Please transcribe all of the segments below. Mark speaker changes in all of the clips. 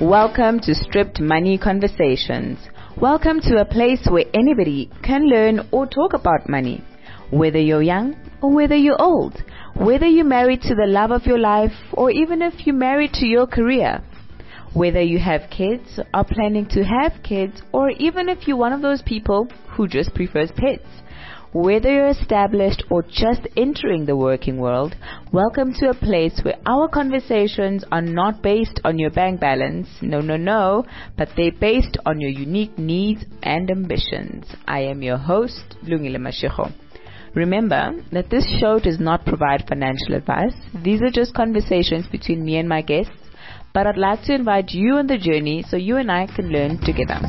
Speaker 1: Welcome to Stripped Money Conversations. Welcome to a place where anybody can learn or talk about money. Whether you're young or whether you're old. Whether you're married to the love of your life or even if you're married to your career. Whether you have kids, are planning to have kids, or even if you're one of those people who just prefers pets. Whether you're established or just entering the working world, welcome to a place where our conversations are not based on your bank balance, no, but they're based on your unique needs and ambitions. I am your host, Lungile Mashego. Remember that this show does not provide financial advice. These are just conversations between me and my guests, but I'd like to invite you on the journey so you and I can learn together.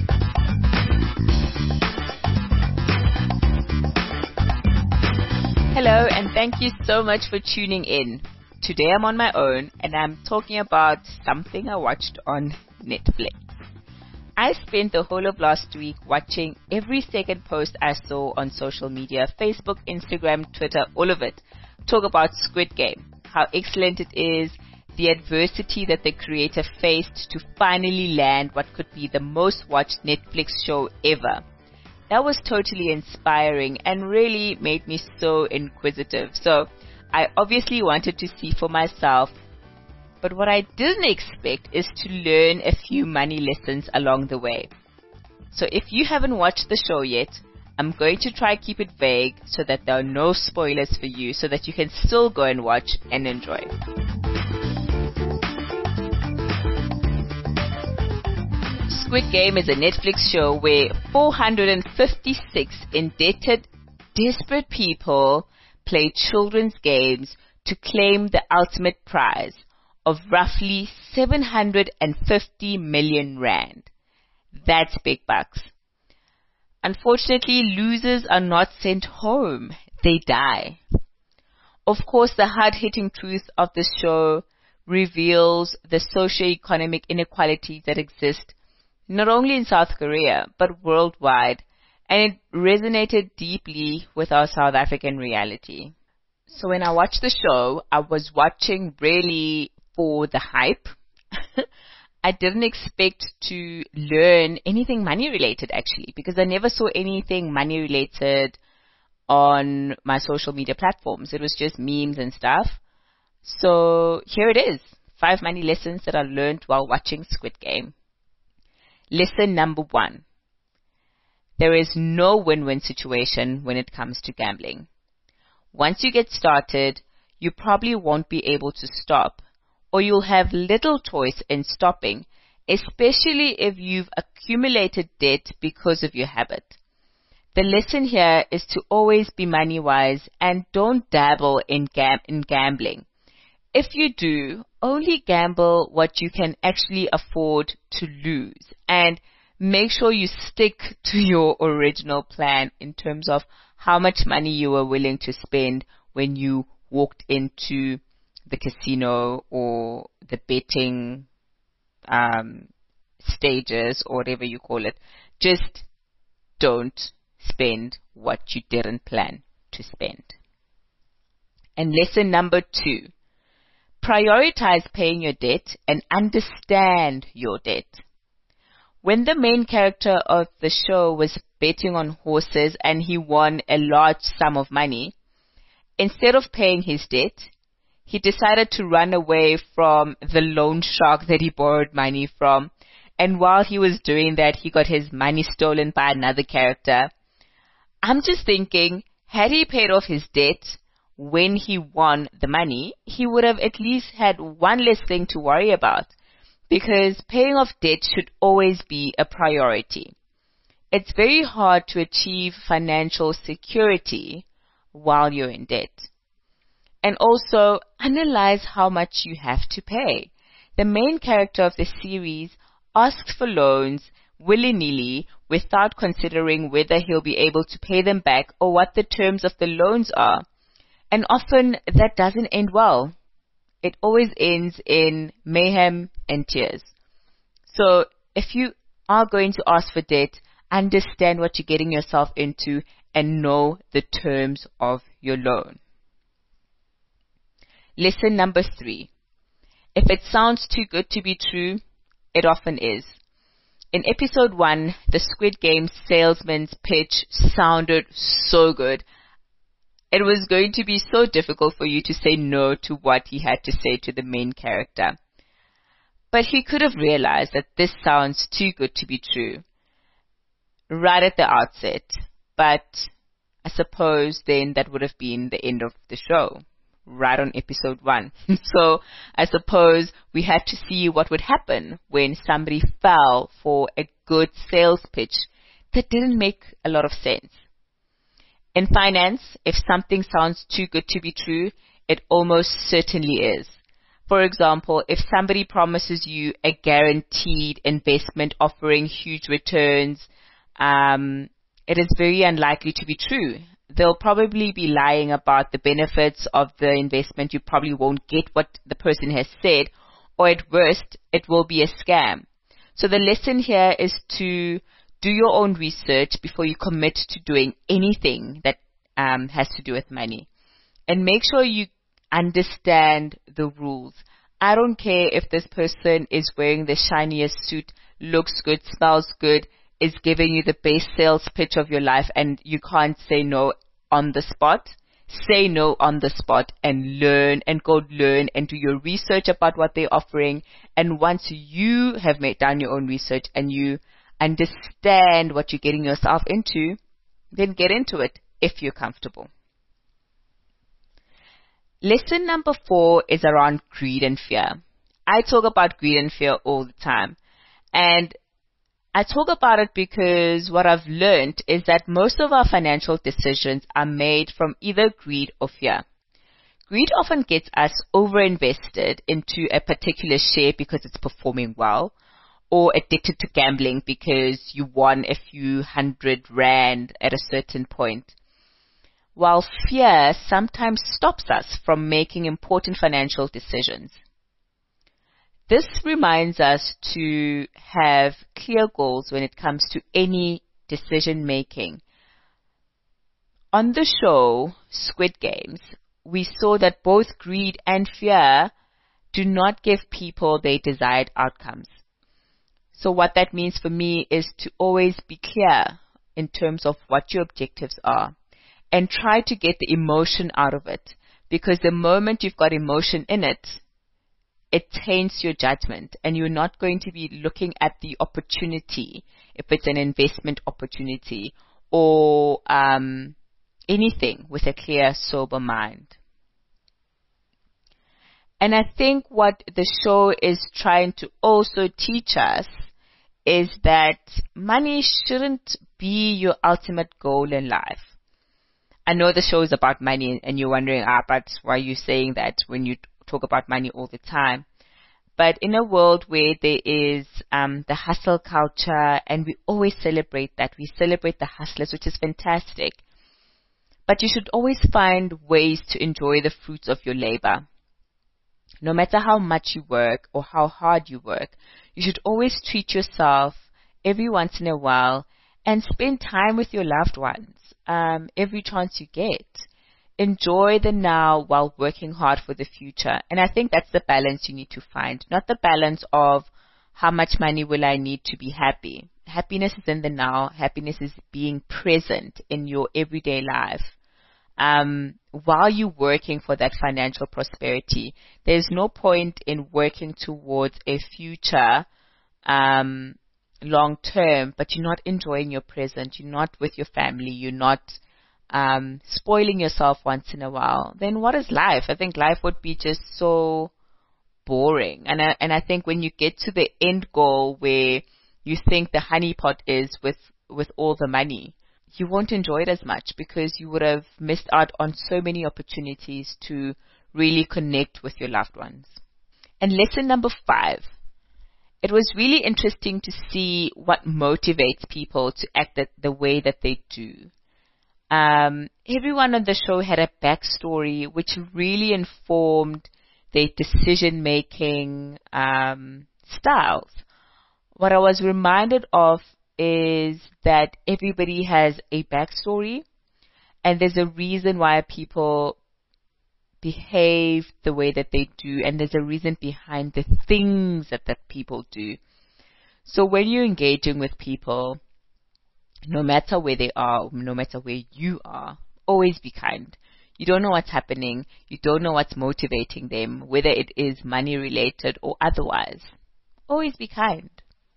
Speaker 1: Hello, and thank you so much for tuning in. Today I'm on my own and I'm talking about something I watched on Netflix. I spent the whole of last week watching every second post I saw on social media, Facebook, Instagram, Twitter, all of it, talk about Squid Game, how excellent it is, the adversity that the creator faced to finally land what could be the most watched Netflix show ever. That was totally inspiring and really made me so inquisitive. So I obviously wanted to see for myself, but what I didn't expect is to learn a few money lessons along the way. So if you haven't watched the show yet, I'm going to try keep it vague so that there are no spoilers for you so that you can still go and watch and enjoy. Squid Game is a Netflix show where 456 indebted, desperate people play children's games to claim the ultimate prize of roughly 750 million rand. That's big bucks. Unfortunately, losers are not sent home. They die. Of course, the hard-hitting truth of the show reveals the socio-economic inequalities that exist not only in South Korea, but worldwide, and it resonated deeply with our South African reality. So when I watched the show, I was watching really for the hype. I didn't expect to learn anything money related actually, because I never saw anything money related on my social media platforms. It was just memes and stuff. So here it is, 5 money lessons that I learned while watching Squid Game. Lesson number 1. There is no win-win situation when it comes to gambling. Once you get started, you probably won't be able to stop, or you'll have little choice in stopping, especially if you've accumulated debt because of your habit. The lesson here is to always be money-wise and don't dabble in gambling. If you do, only gamble what you can actually afford to lose, and make sure you stick to your original plan in terms of how much money you were willing to spend when you walked into the casino or the betting stages or whatever you call it. Just don't spend what you didn't plan to spend. And lesson number 2. Prioritize paying your debt and understand your debt. When the main character of the show was betting on horses and he won a large sum of money, instead of paying his debt, he decided to run away from the loan shark that he borrowed money from. And while he was doing that, he got his money stolen by another character. I'm just thinking, had he paid off his debt when he won the money, he would have at least had one less thing to worry about, because paying off debt should always be a priority. It's very hard to achieve financial security while you're in debt. And also, analyze how much you have to pay. The main character of the series asks for loans willy-nilly without considering whether he'll be able to pay them back or what the terms of the loans are. And often that doesn't end well. It always ends in mayhem and tears. So if you are going to ask for debt, understand what you're getting yourself into and know the terms of your loan. Lesson number 3. If it sounds too good to be true, It often is. In episode 1, the Squid Game salesman's pitch sounded so good. It was going to be so difficult for you to say no to what he had to say to the main character. But he could have realized that this sounds too good to be true right at the outset. But I suppose then that would have been the end of the show, right on episode 1. So I suppose we had to see what would happen when somebody fell for a good sales pitch that didn't make a lot of sense. In finance, if something sounds too good to be true, it almost certainly is. For example, if somebody promises you a guaranteed investment offering huge returns, it is very unlikely to be true. They'll probably be lying about the benefits of the investment. You probably won't get what the person has said, or at worst, it will be a scam. So the lesson here is to do your own research before you commit to doing anything that has to do with money. And make sure you understand the rules. I don't care if this person is wearing the shiniest suit, looks good, smells good, is giving you the best sales pitch of your life, and you can't say no on the spot. Say no on the spot and learn and go learn and do your research about what they're offering. And once you have done your own research and you understand what you're getting yourself into, then get into it if you're comfortable. Lesson number 4 is around greed and fear. I talk about greed and fear all the time. And I talk about it because what I've learned is that most of our financial decisions are made from either greed or fear. Greed often gets us overinvested into a particular share because it's performing well, or addicted to gambling because you won a few 100 rand at a certain point. While fear sometimes stops us from making important financial decisions. This reminds us to have clear goals when it comes to any decision making. On the show, Squid Games, we saw that both greed and fear do not give people their desired outcomes. So what that means for me is to always be clear in terms of what your objectives are and try to get the emotion out of it, because the moment you've got emotion in it, it taints your judgment, and you're not going to be looking at the opportunity, if it's an investment opportunity or anything, with a clear, sober mind. And I think what the show is trying to also teach us is that money shouldn't be your ultimate goal in life. I know the show is about money, and you're wondering, but why are you saying that when you talk about money all the time? But in a world where there is the hustle culture, and we always celebrate that, we celebrate the hustlers, which is fantastic. But you should always find ways to enjoy the fruits of your labor. No matter how much you work or how hard you work, you should always treat yourself every once in a while and spend time with your loved ones every chance you get. Enjoy the now while working hard for the future. And I think that's the balance you need to find. Not the balance of how much money will I need to be happy. Happiness is in the now. Happiness is being present in your everyday life. While you're working for that financial prosperity, there's no point in working towards a future long term, but you're not enjoying your present, you're not with your family, you're not spoiling yourself once in a while. Then what is life? I think life would be just so boring. And I think when you get to the end goal where you think the honeypot is with all the money, you won't enjoy it as much, because you would have missed out on so many opportunities to really connect with your loved ones. And lesson number 5. It was really interesting to see what motivates people to act the way that they do. Everyone on the show had a backstory which really informed their decision-making styles. What I was reminded of is that everybody has a backstory, and there's a reason why people behave the way that they do, and there's a reason behind the things that people do. So when you're engaging with people, no matter where they are, no matter where you are, always be kind. You don't know what's happening. You don't know what's motivating them, whether it is money related or otherwise. Always be kind.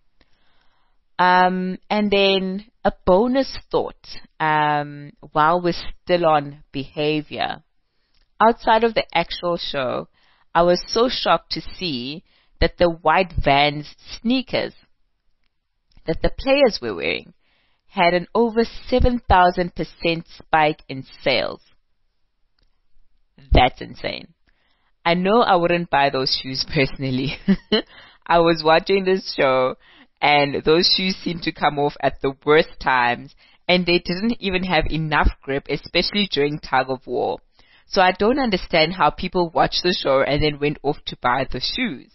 Speaker 1: And then a bonus thought, while we're still on behavior. Outside of the actual show, I was so shocked to see that the white Vans sneakers that the players were wearing had an over 7,000% spike in sales. That's insane. I know I wouldn't buy those shoes personally. I was watching this show and those shoes seemed to come off at the worst times and they didn't even have enough grip, especially during tug of war. So I don't understand how people watched the show and then went off to buy the shoes.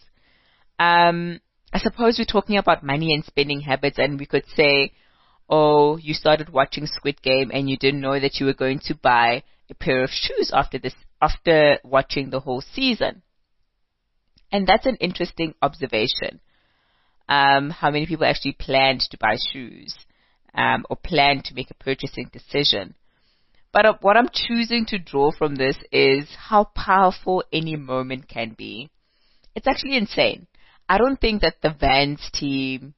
Speaker 1: I suppose we're talking about money and spending habits and we could say, oh, you started watching Squid Game and you didn't know that you were going to buy a pair of shoes after watching the whole season. And that's an interesting observation. How many people actually planned to buy shoes, or planned to make a purchasing decision. But what I'm choosing to draw from this is how powerful any moment can be. It's actually insane. I don't think that the Vans team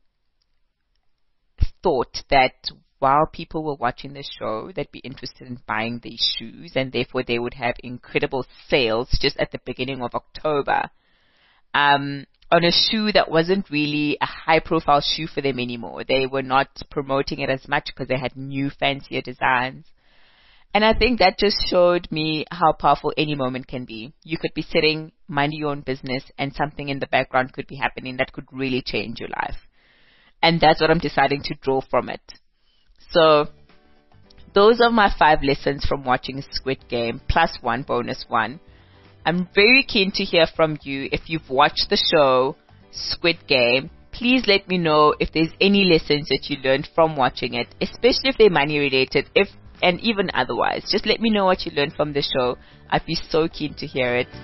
Speaker 1: thought that while people were watching the show, they'd be interested in buying these shoes and therefore they would have incredible sales just at the beginning of October. On a shoe that wasn't really a high profile shoe for them anymore. They were not promoting it as much because they had new fancier designs. And I think that just showed me how powerful any moment can be. You could be sitting, minding your own business, and something in the background could be happening that could really change your life. And that's what I'm deciding to draw from it. So, those are my 5 lessons from watching Squid Game, plus one bonus one. I'm very keen to hear from you. If you've watched the show, Squid Game, please let me know if there's any lessons that you learned from watching it, especially if they're money related, and even otherwise. Just let me know what you learned from the show. I'd be so keen to hear it.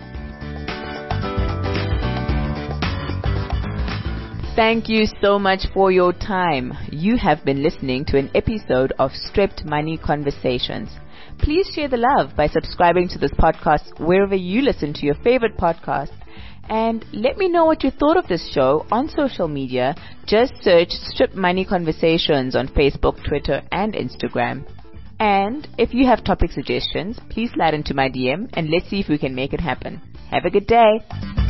Speaker 1: Thank you so much for your time. You have been listening to an episode of Stripped Money Conversations. Please share the love by subscribing to this podcast wherever you listen to your favorite podcasts. And let me know what you thought of this show on social media. Just search Stripped Money Conversations on Facebook, Twitter, and Instagram. And if you have topic suggestions, please slide into my DM and let's see if we can make it happen. Have a good day.